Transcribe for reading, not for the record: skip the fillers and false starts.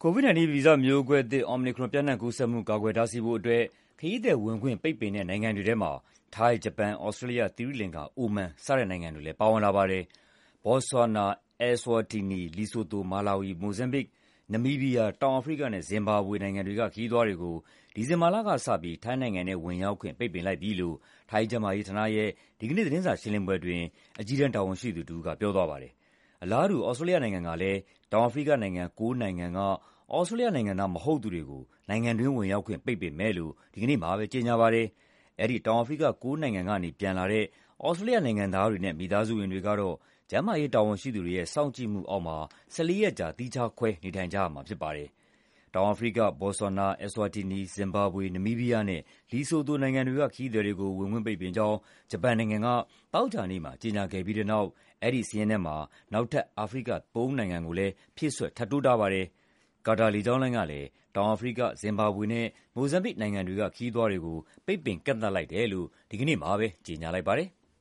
COVID-19 ဗီဇမျိုးကွဲသစ် Omicron ပျံ့နှံ့ကူးစက်မှု ကာကွယ်တားဆီးဖို့အတွက် ခရီးသည်ဝင်ခွင့် ပိတ်ပင်တဲ့နိုင်ငံတွေထဲမှာ ထိုင်း၊ ဂျပန်၊ သြစတြေးလျ၊ သီရိလင်္ကာ၊ အိုမန် စတဲ့နိုင်ငံတွေလည်း ပါဝင်လာပါတယ်။ ဘော့ဆွာနာ၊ အက်စ်ဝါတီနီ၊ လီဆိုသို၊ မာလာဝီ၊ မိုဇမ်ဘစ်၊ နမီးဘီးယား၊ တောင်အာဖရိကနဲ့ ဇင်ဘာဘွေနိုင်ငံတွေက ခရီးသွားတွေကို ဒီဇင်ဘာလကစပြီး ထိုင်းနိုင်ငံထဲ ဝင်ရောက်ခွင့် ပိတ်ပင်လိုက်ပြီလို့ ထိုင်းကျန်းမာရေးဌာနရဲ့ ဒီကနေ့ သတင်းစာရှင်းလင်းပွဲအတွင်း အကြီးတန်းတာဝန်ရှိသူတဦးက ပြောသွားပါတယ်။ အလားတူ သြစတြေးလျနိုင်ငံကလည်း တောင်အာဖရိကနိုင်ငံ ၉ နိုင်ငံက သြစတြေးလျနိုင်ငံသား မဟုတ်သူတွေကို နိုင်ငံတွင်းဝင်ရောက်ခွင့် ပိတ်ပင်မယ်လို့ ဒီကနေ့မှာပဲ ကြေညာပါတယ်။ အဲဒီ တောင်အာဖရိက ၉ နိုင်ငံကနေ ပြန်လာတဲ့ သြစတြေးလျနိုင်ငံသားတွေနဲ့ မိသားစုဝင်တွေကတော့ ကျန်းမာရေးတာဝန်ရှိသူတွေရဲ့ စောင့်ကြည့်မှုအောက်မှာ ၁၄ ရက်ကြာ သီးခြားခွဲ နေထိုင်ကြရမှာဖြစ်ပါတယ်။ တောင်အာဖရိက၊ ဘော့ဆွာနာ၊ အက်စ်ဝါတီနီ၊ ဇင်ဘာဘွေ၊ နမီးဘီးယားနဲ့ လီဆိုသိုနိုင်ငံတွေက ခရီးသည်တွေကို ဝင်ခွင့်ပိတ်ပင်ကြောင်း ဂျပန်နိုင်ငံက သောကြာနေ့မှာ ကြေညာခဲ့ပြီးတဲ့နောက် အဲဒီစာရင်းထဲမှာ နောက်ထပ် အာဖရိက ၃ နိုင်ငံကိုလည်း ဖြည့်စွက် ထပ်တိုးထားပါတယ်။ ကာတာလေကြောင်းလိုင်းကလည်း တောင်အာဖရိက၊ ဇင်ဘာဘွေနဲ့ မိုဇမ်ဘစ်နိုင်ငံတွေက ခရီးသွားတွေကို ပိတ်ပင်ကန့်သတ်လိုက်တယ်လို့ ဒီကနေ့မှာပဲ ကြေညာလိုက်ပါတယ်။